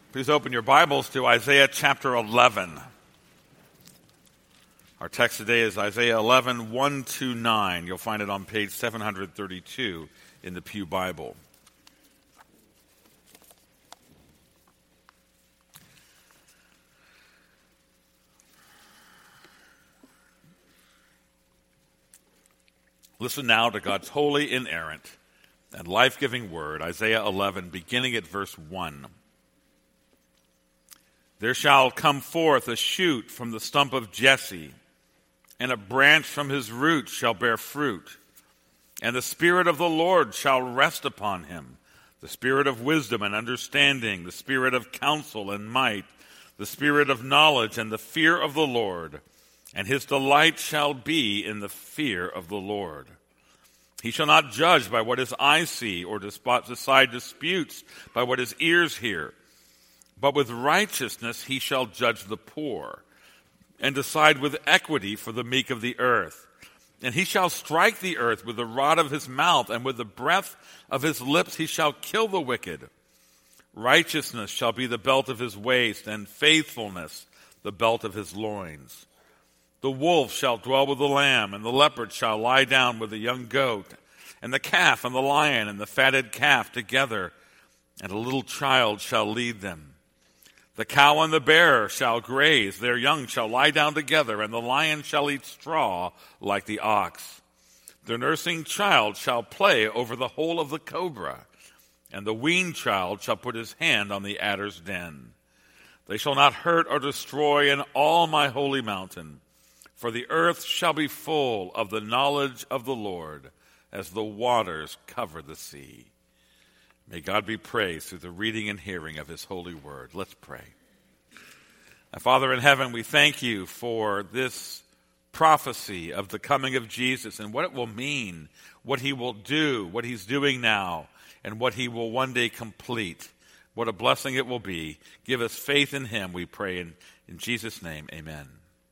Please open your Bibles to Isaiah chapter 11. Our text today is Isaiah 11, 1 to 9. You'll find it on page 732 in the Pew Bible. Listen now to God's holy, inerrant, and life-giving word, Isaiah 11, beginning at verse 1. There shall come forth a shoot from the stump of Jesse, and a branch from his roots shall bear fruit. And the Spirit of the Lord shall rest upon him, the Spirit of wisdom and understanding, the Spirit of counsel and might, the Spirit of knowledge and the fear of the Lord. And his delight shall be in the fear of the Lord. He shall not judge by what his eyes see, or decide disputes by what his ears hear. But with righteousness he shall judge the poor, and decide with equity for the meek of the earth. And he shall strike the earth with the rod of his mouth, and with the breath of his lips he shall kill the wicked. Righteousness shall be the belt of his waist, and faithfulness the belt of his loins. The wolf shall dwell with the lamb, and the leopard shall lie down with the young goat, and the calf and the lion and the fatted calf together, and a little child shall lead them. The cow and the bear shall graze, their young shall lie down together, and the lion shall eat straw like the ox. The nursing child shall play over the hole of the cobra, and the weaned child shall put his hand on the adder's den. They shall not hurt or destroy in all my holy mountain, for the earth shall be full of the knowledge of the Lord, as the waters cover the sea. May God be praised through the reading and hearing of his holy word. Let's pray. Our Father in heaven, we thank you for this prophecy of the coming of Jesus and what it will mean, what he will do, what he's doing now, and what he will one day complete. What a blessing it will be. Give us faith in him, we pray. In Jesus' name, amen.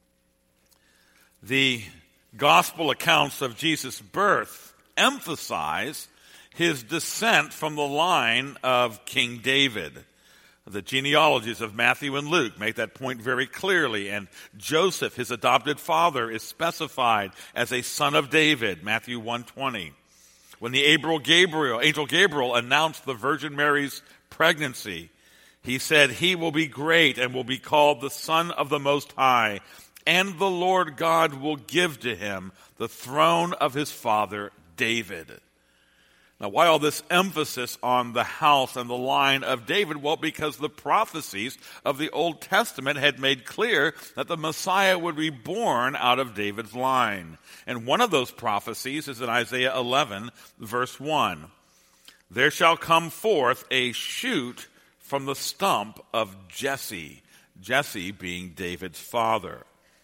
The gospel accounts of Jesus' birth emphasize his descent from the line of King David. The genealogies of Matthew and Luke make that point very clearly, and Joseph, his adopted father, is specified as a son of David, Matthew 1:20. When the angel Gabriel announced the Virgin Mary's pregnancy, he said, "He will be great and will be called the Son of the Most High, and the Lord God will give to him the throne of his father David." Now, why all this emphasis on the house and the line of David? Well, because the prophecies of the Old Testament had made clear that the Messiah would be born out of David's line. And one of those prophecies is in Isaiah 11, verse 1. There shall come forth a shoot from the stump of Jesse, Jesse being David's father.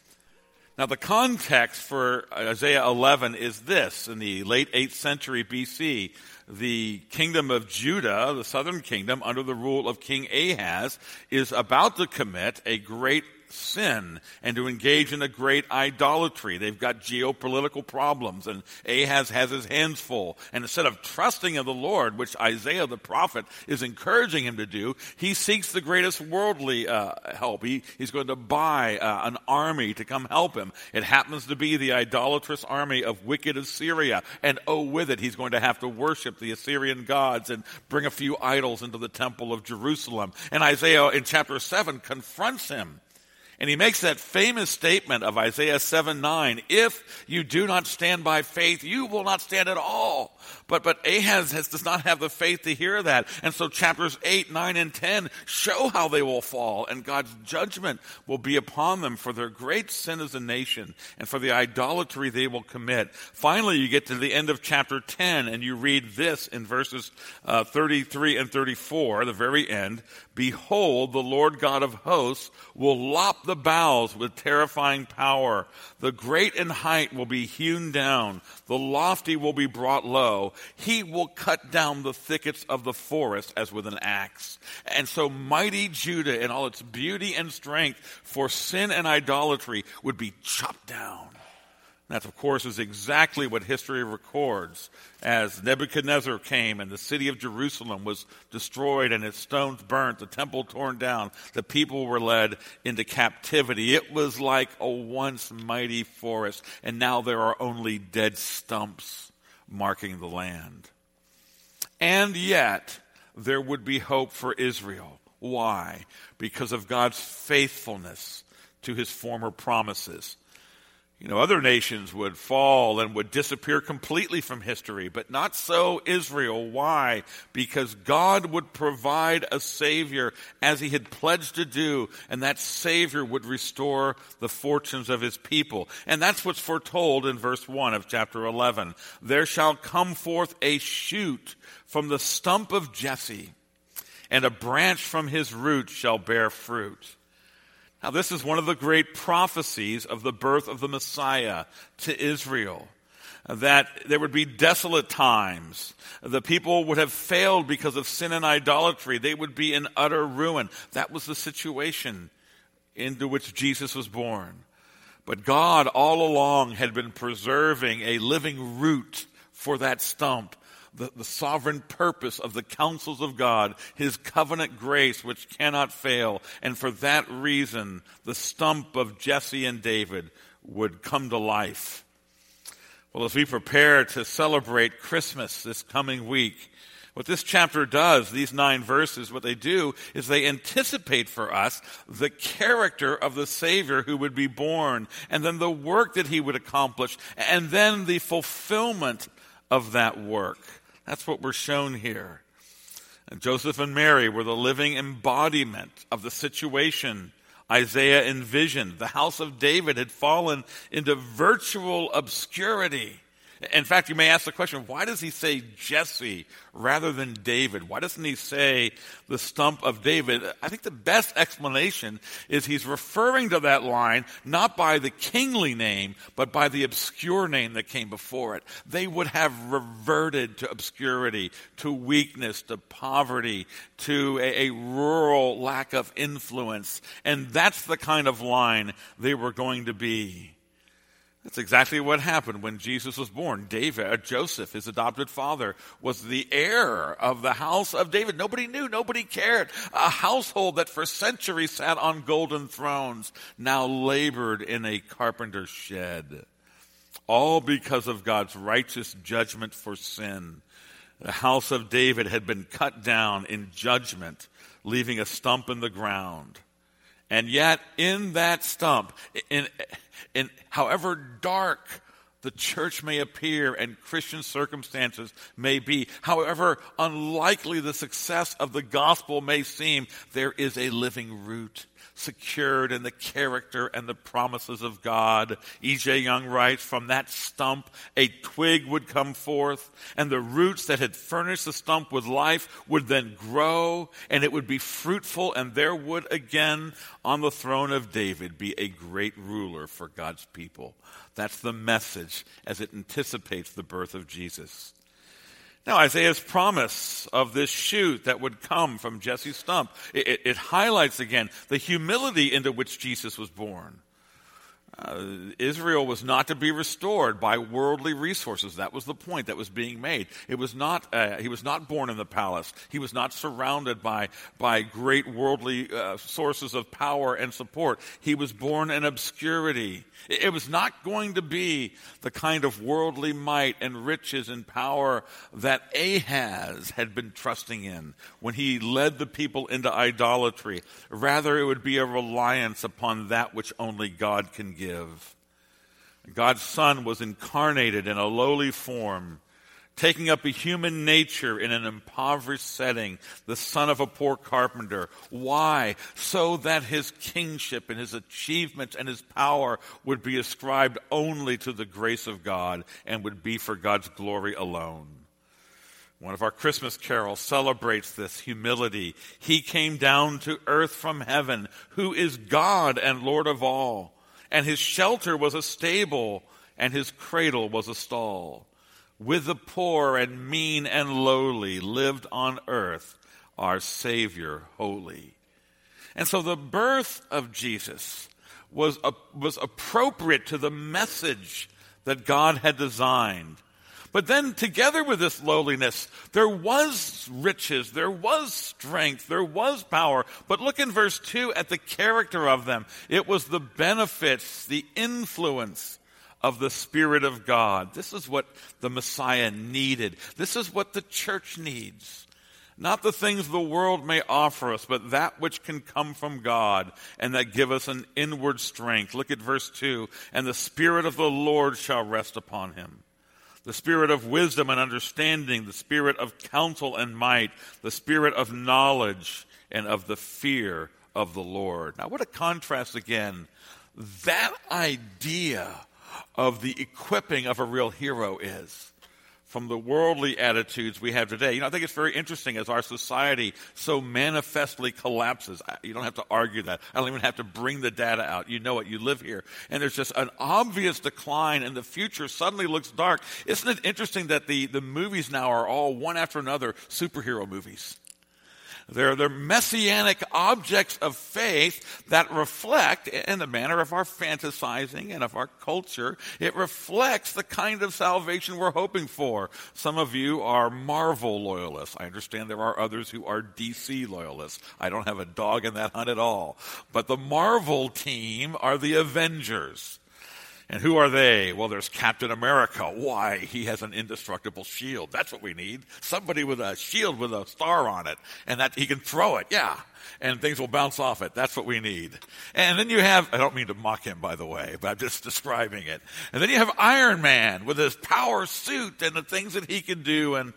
Now, the context for Isaiah 11 is this. In the late 8th century BC, the kingdom of Judah, the southern kingdom, under the rule of King Ahaz, is about to commit a great sin and to engage in a great idolatry. They've got geopolitical problems, and Ahaz has his hands full. And instead of trusting in the Lord, which Isaiah the prophet is encouraging him to do, he seeks the greatest worldly help. He's going to buy an army to come help him. It happens to be the idolatrous army of wicked Assyria. And with it, he's going to have to worship the Assyrian gods and bring a few idols into the temple of Jerusalem. And Isaiah in chapter 7 confronts him. And he makes that famous statement of Isaiah 7:9, "If you do not stand by faith, you will not stand at all." But Ahaz does not have the faith to hear that. And so chapters 8, 9, and 10 show how they will fall, and God's judgment will be upon them for their great sin as a nation and for the idolatry they will commit. Finally, you get to the end of chapter 10, and you read this in verses 33 and 34, the very end. "Behold, the Lord God of hosts will lop the boughs with terrifying power. The great in height will be hewn down. The lofty will be brought low. He will cut down the thickets of the forest as with an axe." And so mighty Judah in all its beauty and strength for sin and idolatry would be chopped down. That, of course, is exactly what history records. As Nebuchadnezzar came and the city of Jerusalem was destroyed and its stones burnt, the temple torn down, the people were led into captivity. It was like a once mighty forest, and now there are only dead stumps marking the land. And yet, there would be hope for Israel. Why? Because of God's faithfulness to his former promises. Other nations would fall and would disappear completely from history, but not so Israel. Why? Because God would provide a Savior as he had pledged to do, and that Savior would restore the fortunes of his people. And that's what's foretold in verse 1 of chapter 11. There shall come forth a shoot from the stump of Jesse, and a branch from his root shall bear fruit. Now, this is one of the great prophecies of the birth of the Messiah to Israel, that there would be desolate times. The people would have failed because of sin and idolatry. They would be in utter ruin. That was the situation into which Jesus was born. But God all along had been preserving a living root for that stump. The sovereign purpose of the counsels of God, his covenant grace which cannot fail. And for that reason, the stump of Jesse and David would come to life. Well, as we prepare to celebrate Christmas this coming week, what this chapter does, these 9 verses, what they do is they anticipate for us the character of the Savior who would be born, and then the work that he would accomplish, and then the fulfillment of that work. That's what we're shown here. And Joseph and Mary were the living embodiment of the situation Isaiah envisioned. The house of David had fallen into virtual obscurity. In fact, you may ask the question, why does he say Jesse rather than David? Why doesn't he say the stump of David? I think the best explanation is he's referring to that line not by the kingly name, but by the obscure name that came before it. They would have reverted to obscurity, to weakness, to poverty, to a rural lack of influence. And that's the kind of line they were going to be. That's exactly what happened when Jesus was born. Joseph, his adopted father, was the heir of the house of David. Nobody knew, nobody cared. A household that for centuries sat on golden thrones now labored in a carpenter's shed. All because of God's righteous judgment for sin. The house of David had been cut down in judgment, leaving a stump in the ground. And yet, in that stump, in however dark the church may appear and Christian circumstances may be, however unlikely the success of the gospel may seem, there is a living root secured in the character and the promises of God. E.J. Young writes, from that stump a twig would come forth, and the roots that had furnished the stump with life would then grow, and it would be fruitful, and there would again on the throne of David be a great ruler for God's people. That's the message as it anticipates the birth of Jesus. Now, Isaiah's promise of this shoot that would come from Jesse's stump, it highlights again the humility into which Jesus was born. Israel was not to be restored by worldly resources. That was the point that was being made. It was not. He was not born in the palace. He was not surrounded by great worldly sources of power and support. He was born in obscurity. It was not going to be the kind of worldly might and riches and power that Ahaz had been trusting in when he led the people into idolatry. Rather, it would be a reliance upon that which only God can give. God's Son was incarnated in a lowly form, taking up a human nature in an impoverished setting, the son of a poor carpenter. Why? So that his kingship and his achievements and his power would be ascribed only to the grace of God and would be for God's glory alone. One of our Christmas carols celebrates this humility. He came down to earth from heaven, who is God and Lord of all. And his shelter was a stable, and his cradle was a stall. With the poor and mean and lowly lived on earth our Savior holy. And so the birth of Jesus was appropriate to the message that God had designed. But then together with this lowliness, there was riches, there was strength, there was power. But look in verse 2 at the character of them. It was the benefits, the influence of the Spirit of God. This is what the Messiah needed. This is what the church needs. Not the things the world may offer us, but that which can come from God and that give us an inward strength. Look at verse 2. And the Spirit of the Lord shall rest upon him. The Spirit of wisdom and understanding, the Spirit of counsel and might, the Spirit of knowledge and of the fear of the Lord. Now what a contrast again. That idea of the equipping of a real hero is from the worldly attitudes we have today. I think it's very interesting as our society so manifestly collapses. You don't have to argue that. I don't even have to bring the data out. You know it. You live here. And there's just an obvious decline, and the future suddenly looks dark. Isn't it interesting that the movies now are all one after another superhero movies? They're messianic objects of faith that reflect, in the manner of our fantasizing and of our culture, it reflects the kind of salvation we're hoping for. Some of you are Marvel loyalists. I understand there are others who are DC loyalists. I don't have a dog in that hunt at all. But the Marvel team are the Avengers. And who are they? Well, there's Captain America. Why? He has an indestructible shield. That's what we need. Somebody with a shield with a star on it. And that he can throw it. Yeah. And things will bounce off it. That's what we need. And then you have, I don't mean to mock him, by the way, but I'm just describing it. And then you have Iron Man with his power suit and the things that he can do. And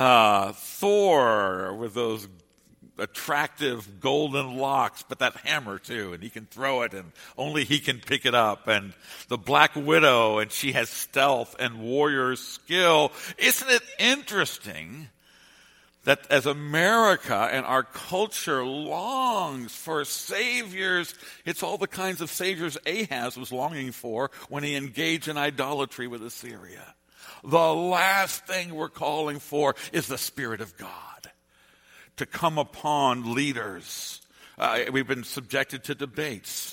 Thor with those attractive golden locks, but that hammer too, and he can throw it and only he can pick it up. And the Black Widow, and she has stealth and warrior skill. Isn't it interesting that as America and our culture longs for saviors, it's all the kinds of saviors Ahaz was longing for when he engaged in idolatry with Assyria. The last thing we're calling for is the Spirit of God to come upon leaders. We've been subjected to debates.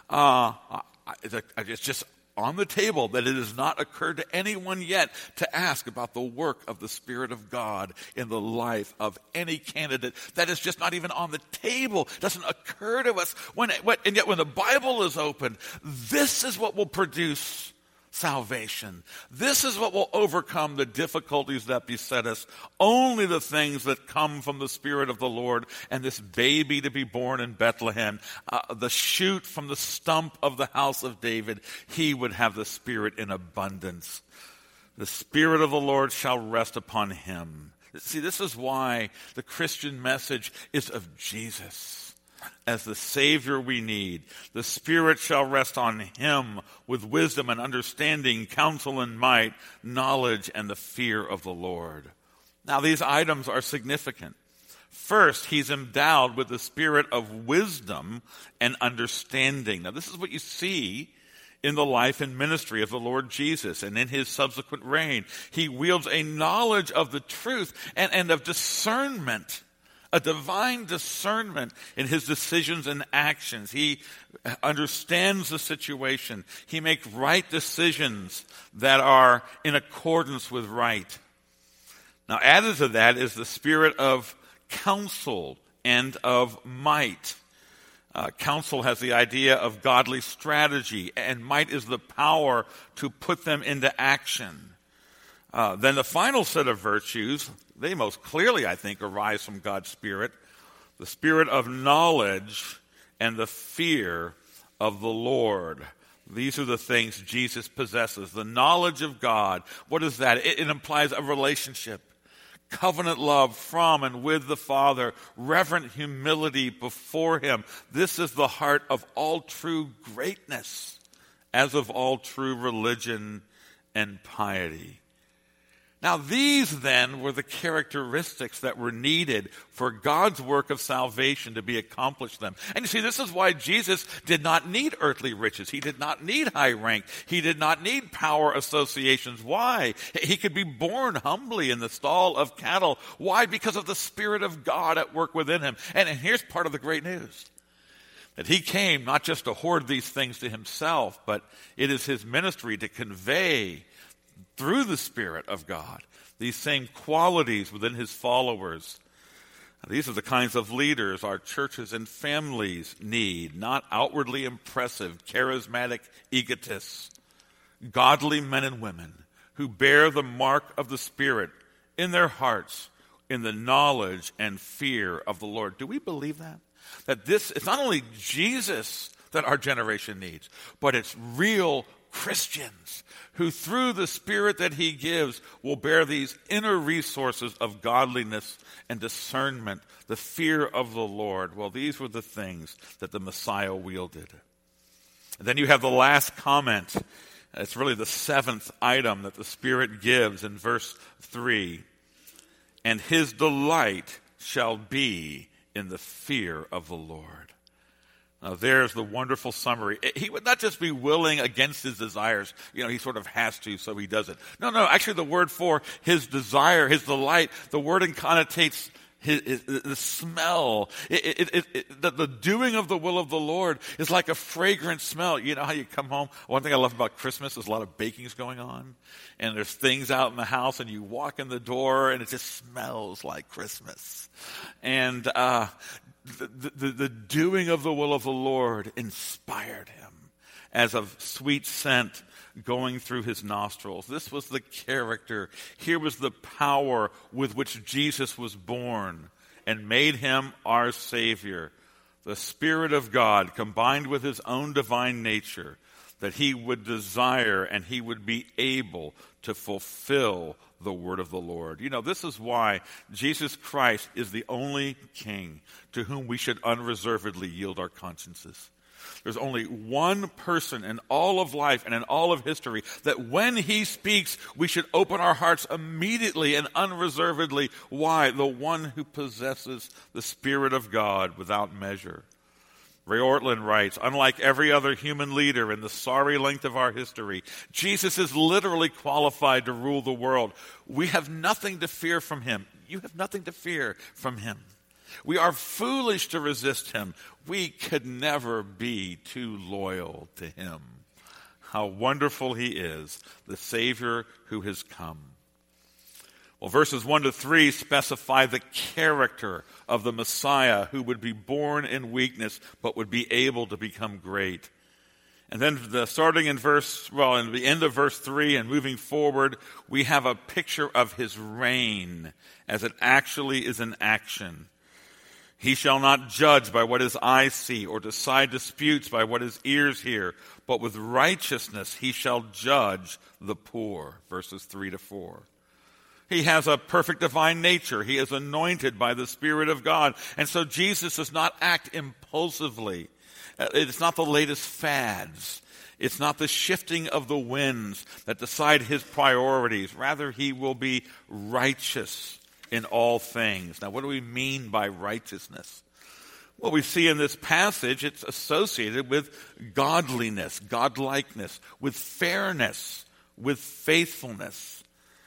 It's just on the table that it has not occurred to anyone yet to ask about the work of the Spirit of God in the life of any candidate. That is just not even on the table. It doesn't occur to us. And yet when the Bible is opened, this is what will produce salvation. This is what will overcome the difficulties that beset us. Only the things that come from the Spirit of the Lord. And this baby to be born in Bethlehem, the shoot from the stump of the house of David, he would have the Spirit in abundance. The Spirit of the Lord shall rest upon him. See, this is why the Christian message is of Jesus as the Savior we need. The Spirit shall rest on him with wisdom and understanding, counsel and might, knowledge and the fear of the Lord. Now, these items are significant. First, he's endowed with the spirit of wisdom and understanding. Now, this is what you see in the life and ministry of the Lord Jesus and in his subsequent reign. He wields a knowledge of the truth and of discernment, a divine discernment in his decisions and actions. He understands the situation. He makes right decisions that are in accordance with right. Now, added to that is the spirit of counsel and of might. Counsel has the idea of godly strategy, and might is the power to put them into action. Then the final set of virtues, they most clearly, I think, arise from God's Spirit. The spirit of knowledge and the fear of the Lord. These are the things Jesus possesses. The knowledge of God. What is that? It implies a relationship. Covenant love from and with the Father, reverent humility before him. This is the heart of all true greatness, as of all true religion and piety. Now, these then were the characteristics that were needed for God's work of salvation to be accomplished then. And you see, this is why Jesus did not need earthly riches. He did not need high rank. He did not need power associations. Why? He could be born humbly in the stall of cattle. Why? Because of the Spirit of God at work within him. And here's part of the great news. That he came not just to hoard these things to himself, but it is his ministry to convey through the Spirit of God these same qualities within his followers. These are the kinds of leaders our churches and families need, not outwardly impressive, charismatic egotists, godly men and women who bear the mark of the Spirit in their hearts in the knowledge and fear of the Lord. Do we believe that? That it's not only Jesus that our generation needs, but it's real Christians who through the Spirit that he gives will bear these inner resources of godliness and discernment, the fear of the Lord. Well, these were the things that the Messiah wielded. And then you have the last comment. It's really the seventh item that the Spirit gives in verse 3. And his delight shall be in the fear of the Lord. Now there's the wonderful summary. He would not just be willing against his desires. He sort of has to, so he does it. No, actually the word for his desire, his delight, the word connotates the smell. The doing of the will of the Lord is like a fragrant smell. You know how you come home? One thing I love about Christmas is a lot of baking's going on. And there's things out in the house and you walk in the door and it just smells like Christmas. And the doing of the will of the Lord inspired him as a sweet scent going through his nostrils. This was the character. Here was the power with which Jesus was born and made him our Savior. The Spirit of God combined with his own divine nature, that he would desire and he would be able to fulfill the word of the Lord. This is why Jesus Christ is the only King to whom we should unreservedly yield our consciences. There's only one person in all of life and in all of history that when he speaks, we should open our hearts immediately and unreservedly. Why? The one who possesses the Spirit of God without measure. Ray Ortlund writes, unlike every other human leader in the sorry length of our history, Jesus is literally qualified to rule the world. We have nothing to fear from him. You have nothing to fear from him. We are foolish to resist him. We could never be too loyal to him. How wonderful he is, the Savior who has come. Well, verses 1 to 3 specify the character of the Messiah who would be born in weakness but would be able to become great. And then starting in the end of verse 3 and moving forward, we have a picture of his reign as it actually is in action. He shall not judge by what his eyes see or decide disputes by what his ears hear, but with righteousness he shall judge the poor. Verses 3 to 4. He has a perfect divine nature. He is anointed by the Spirit of God. And so Jesus does not act impulsively. It's not the latest fads. It's not the shifting of the winds that decide his priorities. Rather, he will be righteous in all things. Now, what do we mean by righteousness? Well, we see in this passage it's associated with godliness, godlikeness, with fairness, with faithfulness.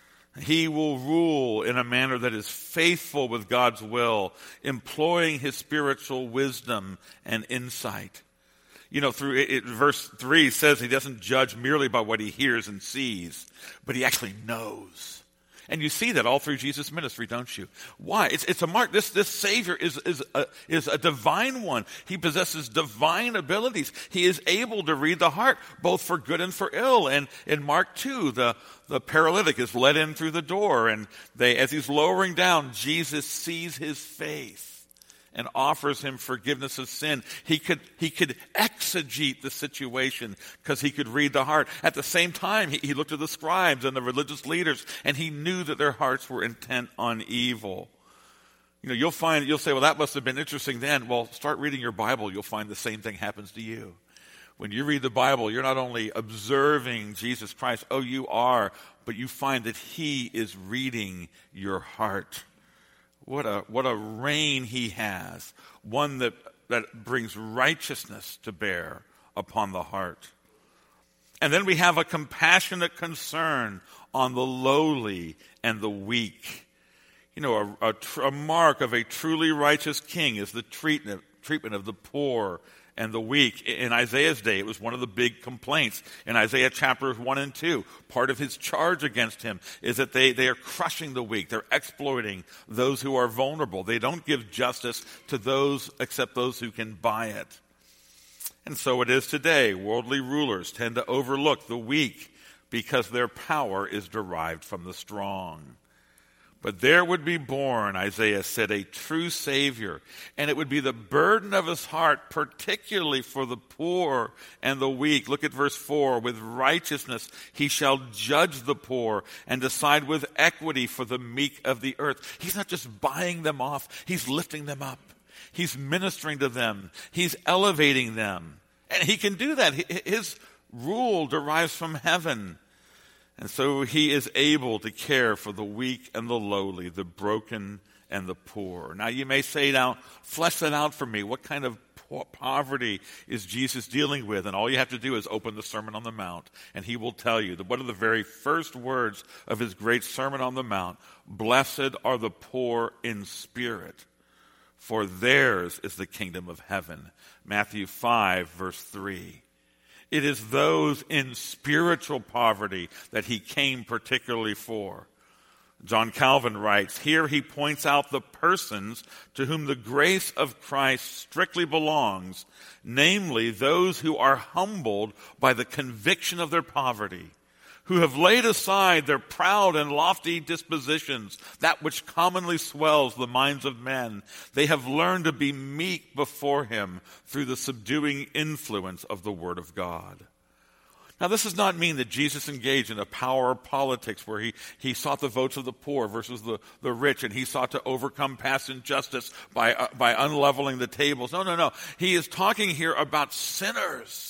He will rule in a manner that is faithful with God's will, employing his spiritual wisdom and insight. Through it, verse 3 says he doesn't judge merely by what he hears and sees, but he actually knows. And you see that all through Jesus' ministry, don't you? Why? It's a mark. This Savior is a divine one. He possesses divine abilities. He is able to read the heart, both for good and for ill. And in Mark 2, the paralytic is led in through the door, and as he's lowering down, Jesus sees his face and offers him forgiveness of sin. He could exegete the situation because he could read the heart. At the same time, he looked at the scribes and the religious leaders, and he knew that their hearts were intent on evil. You'll say, well, that must have been interesting then. Well, start reading your Bible. You'll find the same thing happens to you. When you read the Bible, you're not only observing Jesus Christ, you are, but you find that he is reading your heart. What a reign he has, one that brings righteousness to bear upon the heart. And then we have a compassionate concern on the lowly and the weak. A mark of a truly righteous king is the treatment treatment of the poor and the weak. In Isaiah's day, it was one of the big complaints. In Isaiah chapters 1 and 2, part of his charge against him is that they are crushing the weak. They're exploiting those who are vulnerable. They don't give justice to those except those who can buy it. And so it is today. Worldly rulers tend to overlook the weak because their power is derived from the strong. But there would be born, Isaiah said, a true Savior, and it would be the burden of his heart, particularly for the poor and the weak. Look at verse 4. With righteousness he shall judge the poor and decide with equity for the meek of the earth. He's not just buying them off, he's lifting them up. He's ministering to them. He's elevating them. And he can do that. His rule derives from heaven. And so he is able to care for the weak and the lowly, the broken and the poor. Now you may say, now, flesh that out for me. What kind of poverty is Jesus dealing with? And all you have to do is open the Sermon on the Mount, and he will tell you that one of the very first words of his great Sermon on the Mount, blessed are the poor in spirit, for theirs is the kingdom of heaven. Matthew 5, verse 3. It is those in spiritual poverty that he came particularly for. John Calvin writes, here he points out the persons to whom the grace of Christ strictly belongs, namely those who are humbled by the conviction of their poverty, who have laid aside their proud and lofty dispositions, that which commonly swells the minds of men. They have learned to be meek before him through the subduing influence of the Word of God. Now, this does not mean that Jesus engaged in a power politics where he sought the votes of the poor versus the rich, and he sought to overcome past injustice by unleveling the tables. No. He is talking here about sinners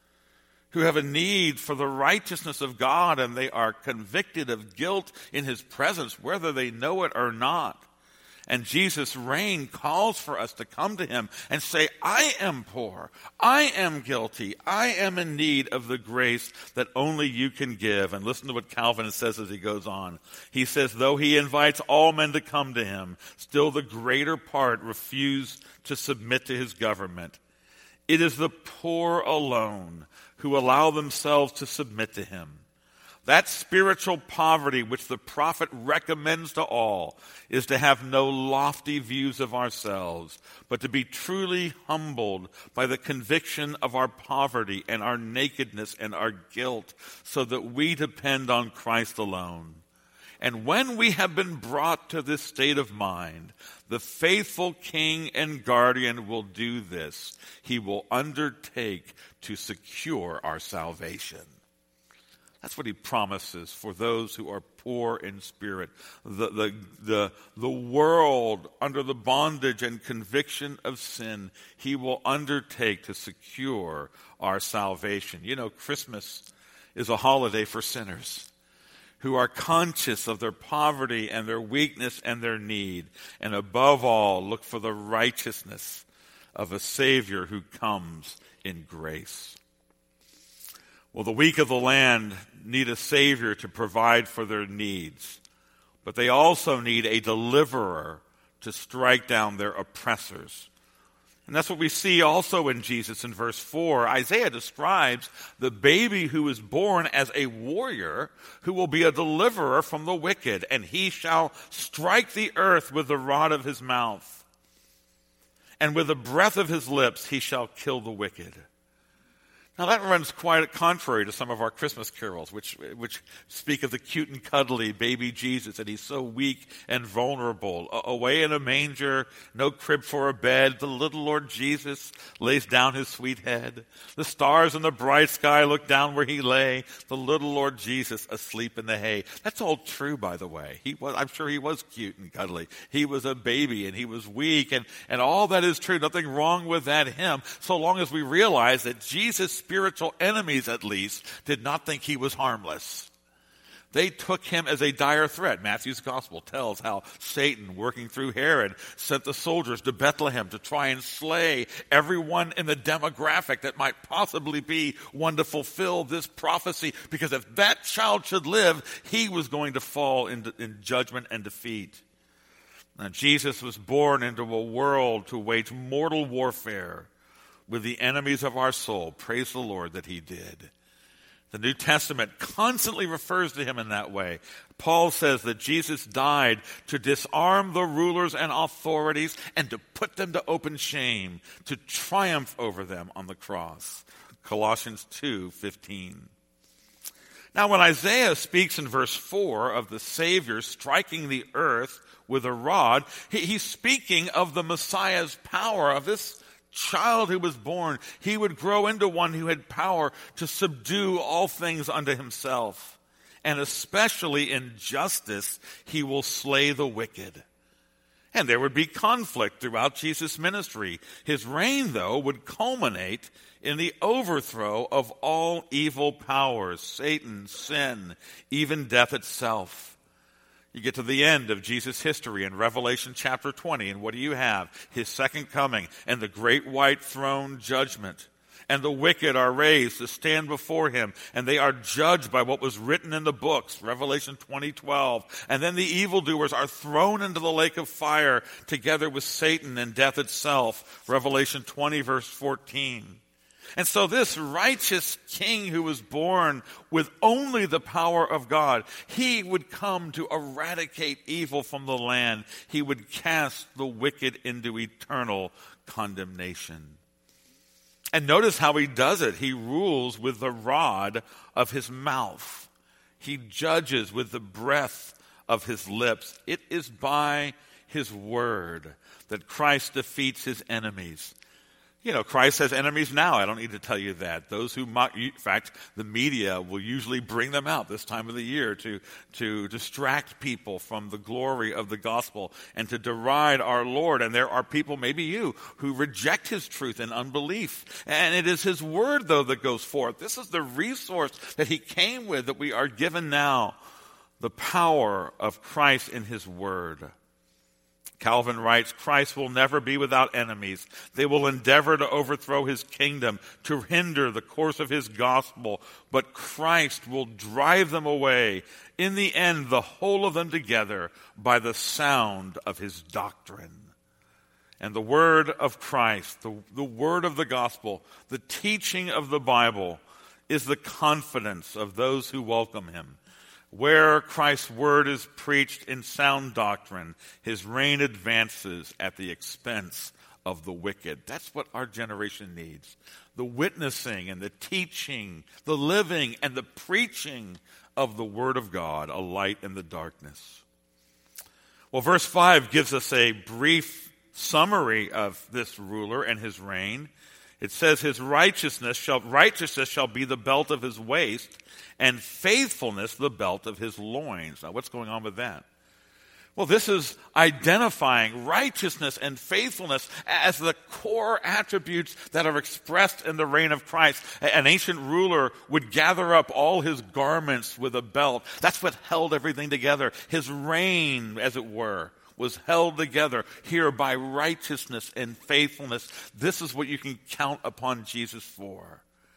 who have a need for the righteousness of God, and they are convicted of guilt in his presence, whether they know it or not. And Jesus' reign calls for us to come to him and say, I am poor, I am guilty, I am in need of the grace that only you can give. And listen to what Calvin says as he goes on. He says, though he invites all men to come to him, still the greater part refuse to submit to his government. It is the poor alone who allow themselves to submit to him. That spiritual poverty which the prophet recommends to all is to have no lofty views of ourselves, but to be truly humbled by the conviction of our poverty and our nakedness and our guilt, so that we depend on Christ alone. And when we have been brought to this state of mind, the faithful king and guardian will do this. He will undertake to secure our salvation. That's what he promises for those who are poor in spirit. The world under the bondage and conviction of sin, he will undertake to secure our salvation. You know, Christmas is a holiday for sinners who are conscious of their poverty and their weakness and their need, and above all, look for the righteousness of a Savior who comes in grace. Well, the weak of the land need a Savior to provide for their needs, but they also need a deliverer to strike down their oppressors. And that's what we see also in Jesus in verse 4. Isaiah describes the baby who is born as a warrior who will be a deliverer from the wicked, and he shall strike the earth with the rod of his mouth, and with the breath of his lips he shall kill the wicked. Now that runs quite contrary to some of our Christmas carols, which speak of the cute and cuddly baby Jesus, and he's so weak and vulnerable. Away in a manger, no crib for a bed, the little Lord Jesus lays down his sweet head. The stars in the bright sky look down where he lay, the little Lord Jesus asleep in the hay. That's all true, by the way. I'm sure he was cute and cuddly. He was a baby and he was weak, and all that is true. Nothing wrong with that hymn, so long as we realize that Jesus' spiritual enemies, at least, did not think he was harmless. They took him as a dire threat. Matthew's gospel tells how Satan, working through Herod, sent the soldiers to Bethlehem to try and slay everyone in the demographic that might possibly be one to fulfill this prophecy, because if that child should live, he was going to fall in judgment and defeat. Now, Jesus was born into a world to wage mortal warfare with the enemies of our soul. Praise the Lord that he did. The New Testament constantly refers to him in that way. Paul says that Jesus died to disarm the rulers and authorities and to put them to open shame, to triumph over them on the cross. Colossians 2:15. Now, when Isaiah speaks in verse 4 of the Savior striking the earth with a rod, he's speaking of the Messiah's power, of this child who was born. He would grow into one who had power to subdue all things unto himself. And especially in justice, he will slay the wicked. And there would be conflict throughout Jesus' ministry. His reign, though, would culminate in the overthrow of all evil powers, Satan, sin, even death itself. You get to the end of Jesus' history in Revelation chapter 20, and what do you have? His second coming and the great white throne judgment. And the wicked are raised to stand before him, and they are judged by what was written in the books, Revelation 20:12. And then the evildoers are thrown into the lake of fire together with Satan and death itself, Revelation 20, verse 14. And so this righteous king who was born with only the power of God, he would come to eradicate evil from the land. He would cast the wicked into eternal condemnation. And notice how he does it. He rules with the rod of his mouth. He judges with the breath of his lips. It is by his word that Christ defeats his enemies. You know, Christ has enemies now. I don't need to tell you that. Those who mock, in fact, the media will usually bring them out this time of the year to distract people from the glory of the gospel and to deride our Lord. And there are people, maybe you, who reject his truth in unbelief. And it is his word, though, that goes forth. This is the resource that he came with that we are given now, the power of Christ in his word. Calvin writes, Christ will never be without enemies. They will endeavor to overthrow his kingdom, to hinder the course of his gospel, but Christ will drive them away, in the end, the whole of them together, by the sound of his doctrine. And the word of Christ, the word of the gospel, the teaching of the Bible, is the confidence of those who welcome him. Where Christ's word is preached in sound doctrine, his reign advances at the expense of the wicked. That's what our generation needs. The witnessing and the teaching, the living and the preaching of the word of God, a light in the darkness. Well, verse 5 gives us a brief summary of this ruler and his reign. It says his righteousness shall be the belt of his waist, and faithfulness the belt of his loins. Now, what's going on with that? Well, this is identifying righteousness and faithfulness as the core attributes that are expressed in the reign of Christ. An ancient ruler would gather up all his garments with a belt. That's what held everything together. His reign, as it were, was held together here by righteousness and faithfulness. This is what you can count upon Jesus for.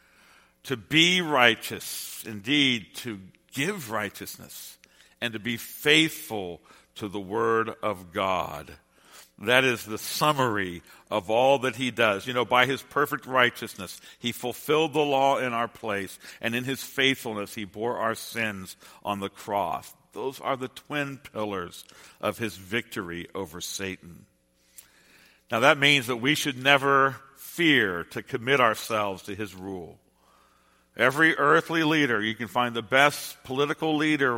To be righteous, indeed, to give righteousness, and to be faithful to the word of God. That is the summary of all that he does. You know, by his perfect righteousness, he fulfilled the law in our place, and in his faithfulness, he bore our sins on the cross. Those are the twin pillars of his victory over Satan. Now that means that we should never fear to commit ourselves to his rule. Every earthly leader, you can find the best political leader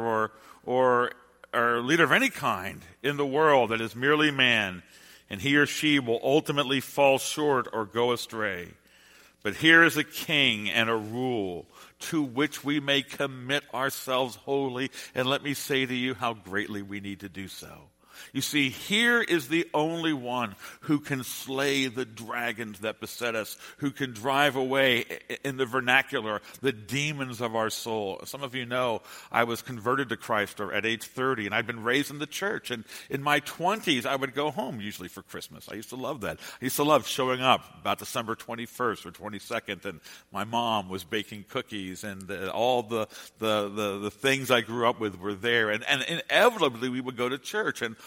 or leader of any kind in the world that is merely man, and he or she will ultimately fall short or go astray. But here is a king and a rule to which we may commit ourselves wholly, and let me say to you how greatly we need to do so. You see, here is the only one who can slay the dragons that beset us, who can drive away, in the vernacular, the demons of our soul. Some of you know I was converted to Christ at age 30, and I'd been raised in the church. And in my 20s, I would go home, usually for Christmas. I used to love that. I used to love showing up about December 21st or 22nd, and my mom was baking cookies, and all the things I grew up with were there. And inevitably, we would go to church, and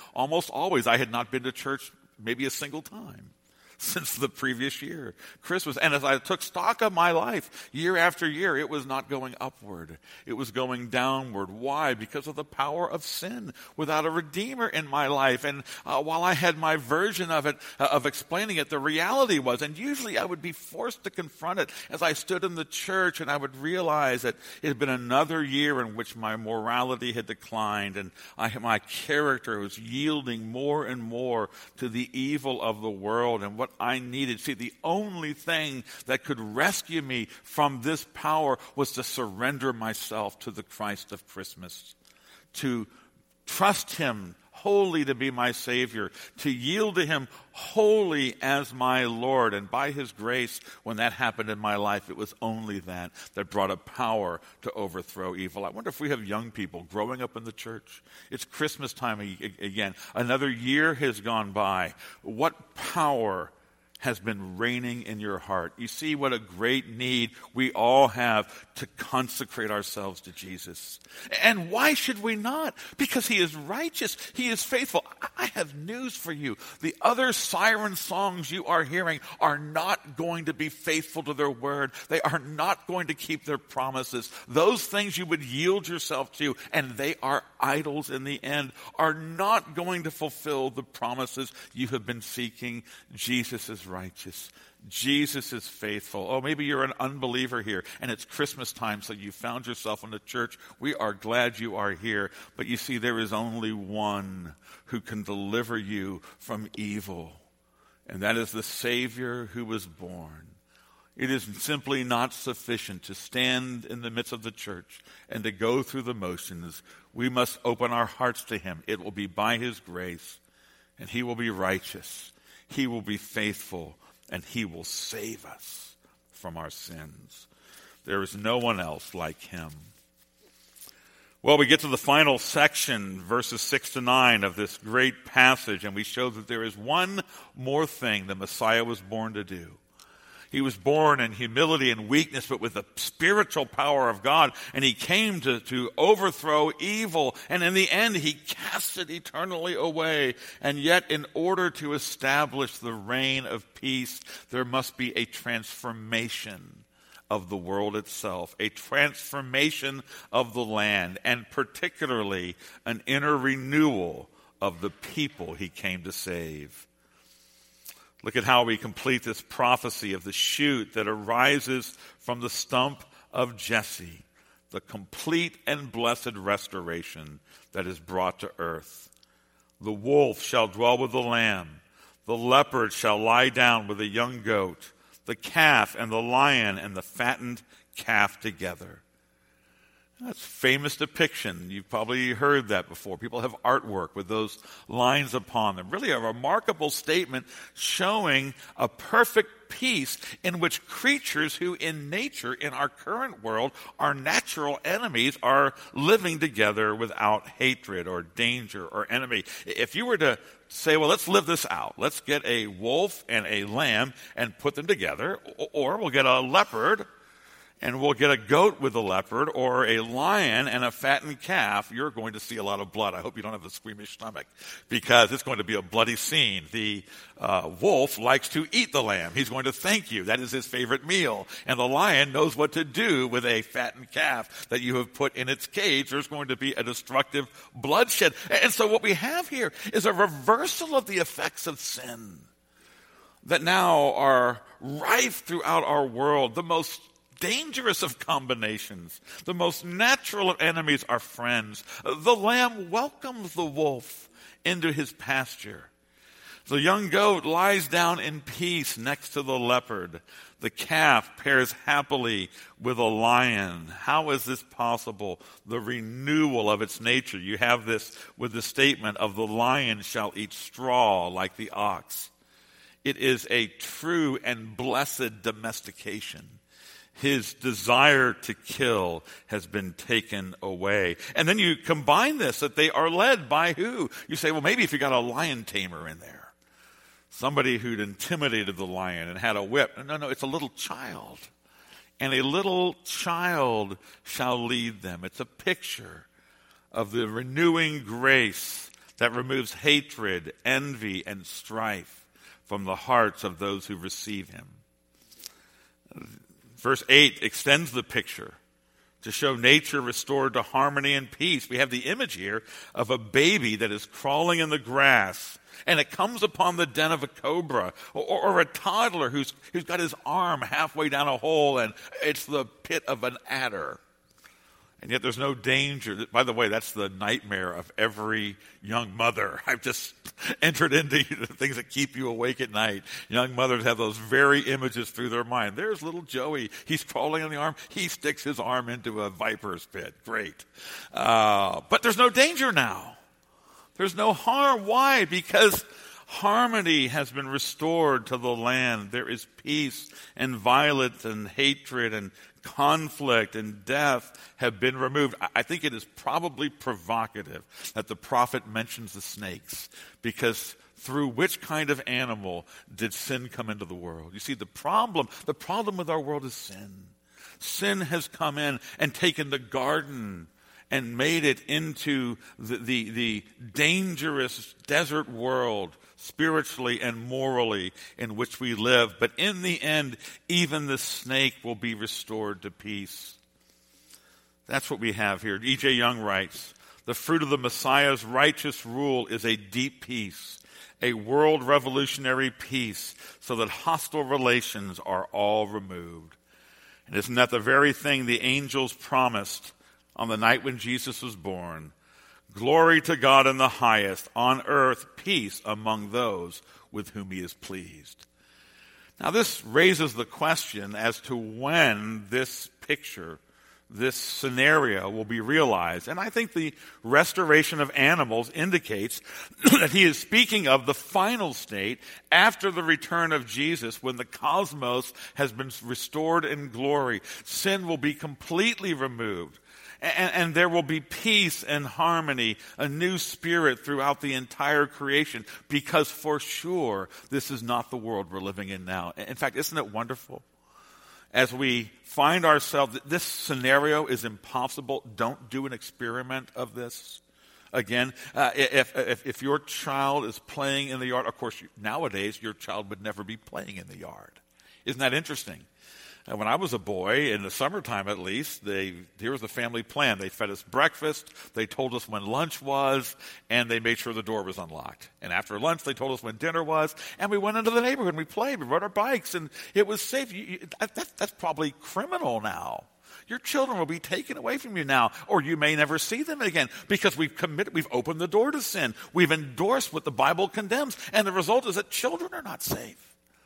almost always I had not been to church maybe a single time since the previous year, Christmas. And as I took stock of my life, year after year, it was not going upward. It was going downward. Why? Because of the power of sin, without a redeemer in my life. And while I had my version of it, of explaining it, the reality was, and usually I would be forced to confront it as I stood in the church, and I would realize that it had been another year in which my morality had declined, and my character was yielding more and more to the evil of the world. And what I needed, see, the only thing that could rescue me from this power was to surrender myself to the Christ of Christmas, to trust him wholly to be my Savior, to yield to him wholly as my Lord. And by his grace, when that happened in my life, it was only that brought a power to overthrow evil. I wonder if we have young people growing up in the church. It's Christmas time again. Another year has gone by. What power has been reigning in your heart? You see what a great need we all have to consecrate ourselves to Jesus. And why should we not? Because he is righteous. He is faithful. I have news for you. The other siren songs you are hearing are not going to be faithful to their word. They are not going to keep their promises. Those things you would yield yourself to, and they are idols in the end, are not going to fulfill the promises you have been seeking. Jesus is righteous. Jesus is faithful. Oh, maybe you're an unbeliever here, and it's Christmas time, so you found yourself in the church. We are glad you are here. But you see, there is only one who can deliver you from evil, and that is the Savior who was born. It is simply not sufficient to stand in the midst of the church and to go through the motions. We must open our hearts to him. It will be by his grace, and he will be righteous. He will be faithful, and he will save us from our sins. There is no one else like him. Well, we get to the final section, verses 6 to 9 of this great passage, and we show that there is one more thing the Messiah was born to do. He was born in humility and weakness, but with the spiritual power of God. And he came to overthrow evil. And in the end, he cast it eternally away. And yet, in order to establish the reign of peace, there must be a transformation of the world itself, a transformation of the land, and particularly an inner renewal of the people he came to save. Look at how we complete this prophecy of the shoot that arises from the stump of Jesse, the complete and blessed restoration that is brought to earth. The wolf shall dwell with the lamb, the leopard shall lie down with the young goat, the calf and the lion and the fattened calf together. That's a famous depiction. You've probably heard that before. People have artwork with those lines upon them. Really a remarkable statement showing a perfect peace in which creatures who in nature, in our current world, are natural enemies, are living together without hatred or danger or enemy. If you were to say, well, let's live this out. Let's get a wolf and a lamb and put them together, or we'll get a leopard and we'll get a goat with a leopard, or a lion and a fattened calf, you're going to see a lot of blood. I hope you don't have a squeamish stomach, because it's going to be a bloody scene. The wolf likes to eat the lamb. He's going to thank you. That is his favorite meal. And the lion knows what to do with a fattened calf that you have put in its cage. There's going to be a destructive bloodshed. And so what we have here is a reversal of the effects of sin that now are rife throughout our world. The most dangerous of combinations. The most natural of enemies are friends. The lamb welcomes the wolf into his pasture. The young goat lies down in peace next to the leopard. The calf pairs happily with a lion. How is this possible? The renewal of its nature. You have this with the statement of the lion shall eat straw like the ox. It is a true and blessed domestication. His desire to kill has been taken away. And then you combine this, that they are led by who? You say, well, maybe if you got a lion tamer in there, somebody who'd intimidated the lion and had a whip. No, it's a little child. And a little child shall lead them. It's a picture of the renewing grace that removes hatred, envy, and strife from the hearts of those who receive him. Verse 8 extends the picture to show nature restored to harmony and peace. We have the image here of a baby that is crawling in the grass, and it comes upon the den of a cobra, or a toddler who's got his arm halfway down a hole, and it's the pit of an adder. And yet there's no danger. By the way, that's the nightmare of every young mother. I've just entered into the things that keep you awake at night. Young mothers have those very images through their mind. There's little Joey. He's crawling on the arm. He sticks his arm into a viper's pit. Great. But there's no danger now. There's no harm. Why? Because harmony has been restored to the land. There is peace, and violence and hatred and conflict and death have been removed. I think it is probably provocative that the prophet mentions the snakes, because through which kind of animal did sin come into the world? You see, the problem with our world is sin. Sin has come in and taken the garden and made it into the dangerous desert world, spiritually and morally, in which we live. But in the end, even the snake will be restored to peace. That's what we have here. E.J. Young writes, "The fruit of the Messiah's righteous rule is a deep peace, a world revolutionary peace, so that hostile relations are all removed." And isn't that the very thing the angels promised on the night when Jesus was born? Glory to God in the highest, on earth peace among those with whom he is pleased. Now this raises the question as to when this picture, this scenario will be realized. And I think the restoration of animals indicates that he is speaking of the final state after the return of Jesus, when the cosmos has been restored in glory. Sin will be completely removed. And there will be peace and harmony, a new spirit throughout the entire creation, because for sure, this is not the world we're living in now. In fact, isn't it wonderful? As we find ourselves, this scenario is impossible. Don't do an experiment of this. Again, if your child is playing in the yard, of course, nowadays, your child would never be playing in the yard. Isn't that interesting? When I was a boy, in the summertime at least, here was the family plan. They fed us breakfast, they told us when lunch was, and they made sure the door was unlocked. And after lunch, they told us when dinner was, and we went into the neighborhood and we played, we rode our bikes, and it was safe. That's probably criminal now. Your children will be taken away from you now, or you may never see them again, because we've opened the door to sin. We've endorsed what the Bible condemns, and the result is that children are not safe.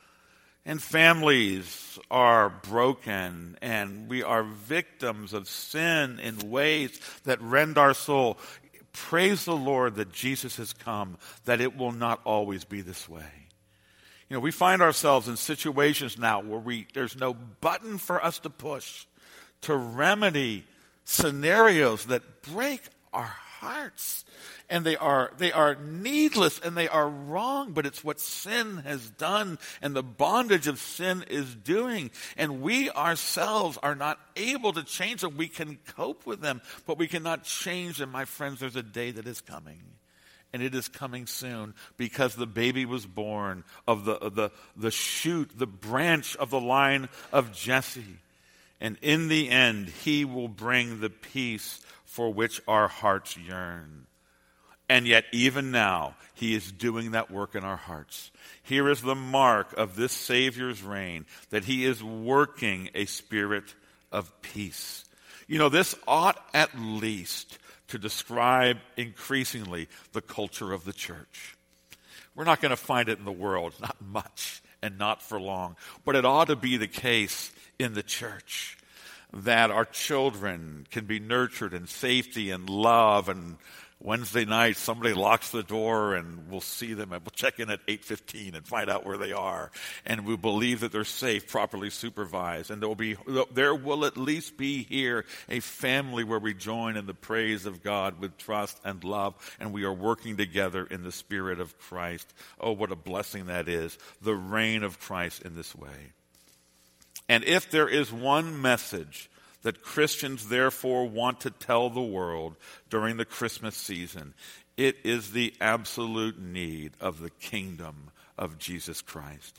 And families are broken, and we are victims of sin in ways that rend our soul. Praise the Lord that Jesus has come, that it will not always be this way. You know, we find ourselves in situations now where there's no button for us to push to remedy scenarios that break our hearts. And they are needless and they are wrong, but it's what sin has done and the bondage of sin is doing. And we ourselves are not able to change them. We can cope with them, but we cannot change them. My friends, there's a day that is coming. And it is coming soon, because the baby was born of the shoot, the branch of the line of Jesse. And in the end, he will bring the peace for which our hearts yearn. And yet, even now, he is doing that work in our hearts. Here is the mark of this Savior's reign, that he is working a spirit of peace. You know, this ought at least to describe increasingly the culture of the church. We're not going to find it in the world, not much, and not for long. But it ought to be the case in the church, that our children can be nurtured in safety and love. And Wednesday night, somebody locks the door and we'll see them, and we'll check in at 8:15 and find out where they are. And we believe that they're safe, properly supervised. And there will at least be here a family where we join in the praise of God with trust and love, and we are working together in the Spirit of Christ. Oh, what a blessing that is, the reign of Christ in this way. And if there is one message that Christians therefore want to tell the world during the Christmas season. It is the absolute need of the kingdom of Jesus Christ.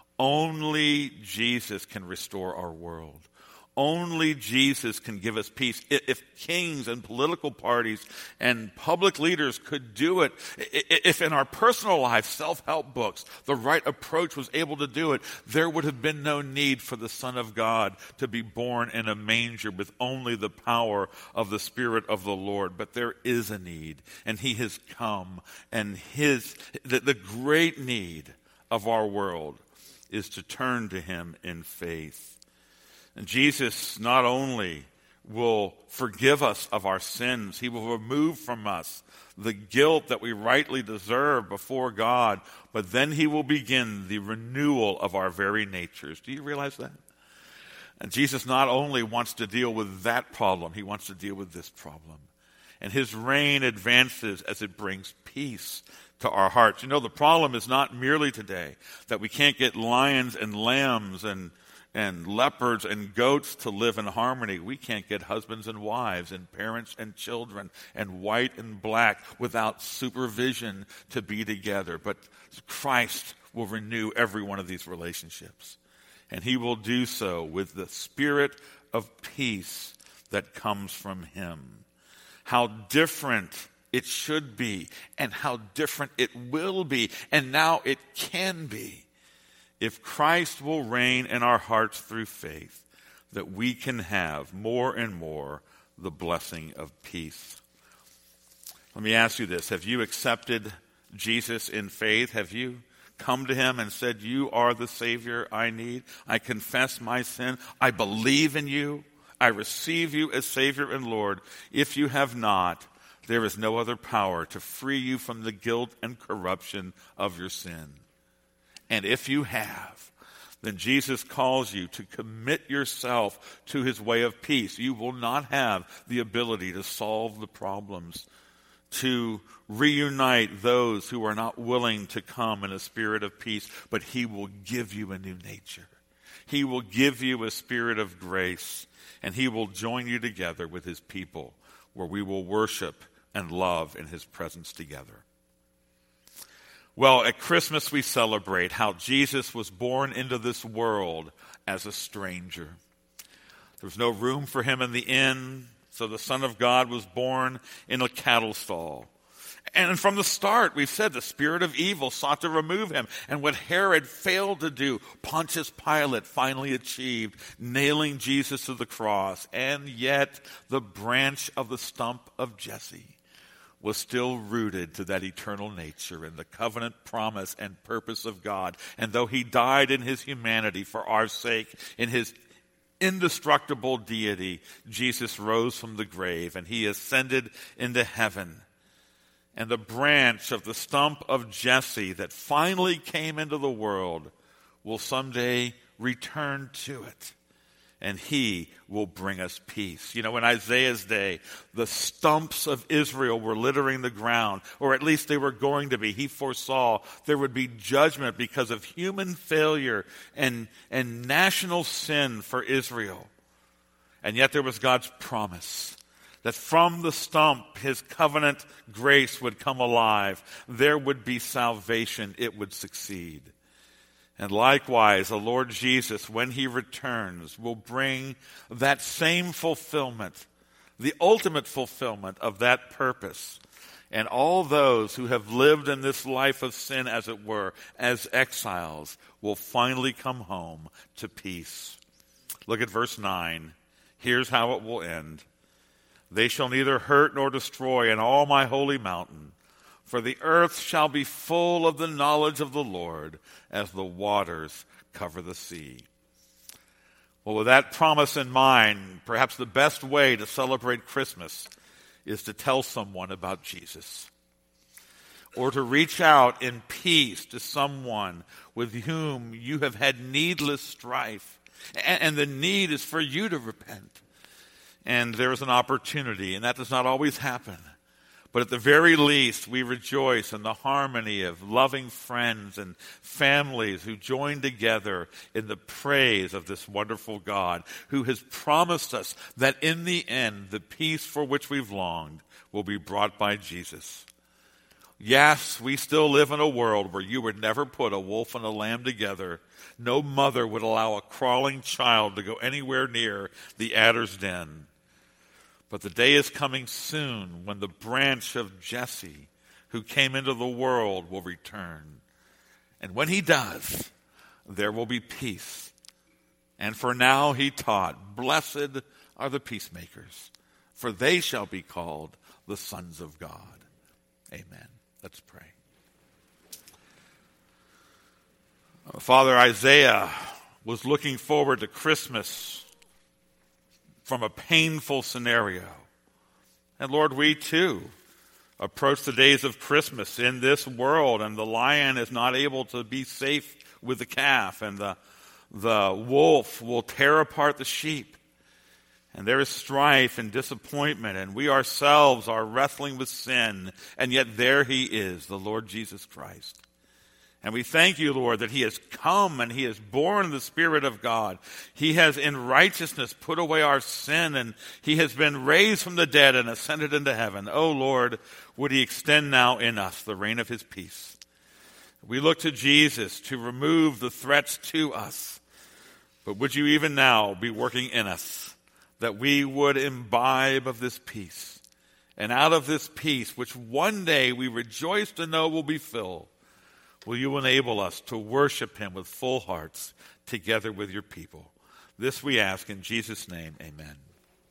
Only Jesus can restore our world. Only Jesus can give us peace. If kings and political parties and public leaders could do it, if in our personal life, self-help books, the right approach was able to do it, there would have been no need for the Son of God to be born in a manger with only the power of the Spirit of the Lord. But there is a need, and he has come, and the great need of our world is to turn to him in faith. And Jesus not only will forgive us of our sins, he will remove from us the guilt that we rightly deserve before God, but then he will begin the renewal of our very natures. Do you realize that? And Jesus not only wants to deal with that problem, he wants to deal with this problem. And his reign advances as it brings peace to our hearts. You know, the problem is not merely today that we can't get lions and lambs and leopards and goats to live in harmony. We can't get husbands and wives and parents and children and white and black without supervision to be together. But Christ will renew every one of these relationships. And he will do so with the spirit of peace that comes from him. How different it should be, and how different it will be, and now it can be, if Christ will reign in our hearts through faith, that we can have more and more the blessing of peace. Let me ask you this. Have you accepted Jesus in faith? Have you come to him and said, you are the Savior I need? I confess my sin. I believe in you. I receive you as Savior and Lord. If you have not, there is no other power to free you from the guilt and corruption of your sin. And if you have, then Jesus calls you to commit yourself to his way of peace. You will not have the ability to solve the problems, to reunite those who are not willing to come in a spirit of peace, but he will give you a new nature. He will give you a spirit of grace, and he will join you together with his people, where we will worship and love in his presence together. Well, at Christmas we celebrate how Jesus was born into this world as a stranger. There was no room for him in the inn, so the Son of God was born in a cattle stall. And from the start, we've said the spirit of evil sought to remove him. And what Herod failed to do, Pontius Pilate finally achieved, nailing Jesus to the cross. And yet, the branch of the stump of Jesse was still rooted to that eternal nature and the covenant promise and purpose of God. And though he died in his humanity for our sake, in his indestructible deity, Jesus rose from the grave and he ascended into heaven. And the branch of the stump of Jesse that finally came into the world will someday return to it. And he will bring us peace. You know, in Isaiah's day, the stumps of Israel were littering the ground, or at least they were going to be. He foresaw there would be judgment because of human failure and national sin for Israel. And yet there was God's promise that from the stump, his covenant grace would come alive. There would be salvation. It would succeed. And likewise, the Lord Jesus, when he returns, will bring that same fulfillment, the ultimate fulfillment of that purpose. And all those who have lived in this life of sin, as it were, as exiles, will finally come home to peace. Look at verse 9. Here's how it will end. They shall neither hurt nor destroy in all my holy mountain, for the earth shall be full of the knowledge of the Lord as the waters cover the sea. Well, with that promise in mind, perhaps the best way to celebrate Christmas is to tell someone about Jesus, or to reach out in peace to someone with whom you have had needless strife, and the need is for you to repent. And there is an opportunity, and that does not always happen. But at the very least, we rejoice in the harmony of loving friends and families who join together in the praise of this wonderful God who has promised us that in the end, the peace for which we've longed will be brought by Jesus. Yes, we still live in a world where you would never put a wolf and a lamb together. No mother would allow a crawling child to go anywhere near the adder's den. But the day is coming soon when the branch of Jesse, who came into the world, will return. And when he does, there will be peace. And for now he taught, "Blessed are the peacemakers, for they shall be called the sons of God." Amen. Let's pray. Father, Isaiah was looking forward to Christmas from a painful scenario. And Lord, we too approach the days of Christmas in this world, and the lion is not able to be safe with the calf, and the wolf will tear apart the sheep. And there is strife and disappointment, and we ourselves are wrestling with sin, and yet there he is, the Lord Jesus Christ. And we thank you, Lord, that he has come and he has borne the Spirit of God. He has in righteousness put away our sin, and he has been raised from the dead and ascended into heaven. Oh, Lord, would he extend now in us the reign of his peace. We look to Jesus to remove the threats to us. But would you even now be working in us, that we would imbibe of this peace. And out of this peace, which one day we rejoice to know will be filled, will you enable us to worship him with full hearts together with your people? This we ask in Jesus' name, amen.